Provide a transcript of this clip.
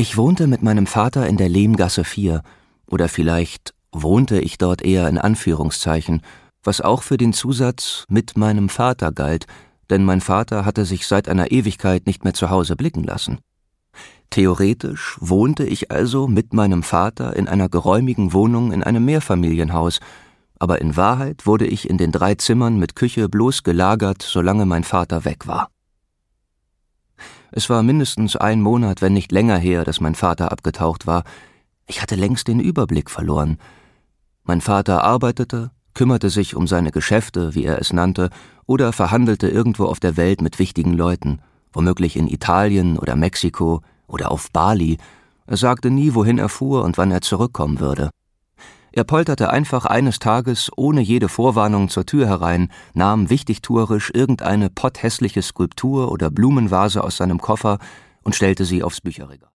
Ich wohnte mit meinem Vater in der Lehmgasse 4, oder vielleicht wohnte ich dort eher in Anführungszeichen, was auch für den Zusatz »mit meinem Vater« galt, denn mein Vater hatte sich seit einer Ewigkeit nicht mehr zu Hause blicken lassen. Theoretisch wohnte ich also mit meinem Vater in einer geräumigen Wohnung in einem Mehrfamilienhaus, aber in Wahrheit wurde ich in den 3 Zimmern mit Küche bloß gelagert, solange mein Vater weg war. Es war mindestens 1 Monat, wenn nicht länger her, dass mein Vater abgetaucht war. Ich hatte längst den Überblick verloren. Mein Vater arbeitete, kümmerte sich um seine Geschäfte, wie er es nannte, oder verhandelte irgendwo auf der Welt mit wichtigen Leuten, womöglich in Italien oder Mexiko oder auf Bali. Er sagte nie, wohin er fuhr und wann er zurückkommen würde. Er polterte einfach eines Tages ohne jede Vorwarnung zur Tür herein, nahm wichtigtuerisch irgendeine potthässliche Skulptur oder Blumenvase aus seinem Koffer und stellte sie aufs Bücherregal.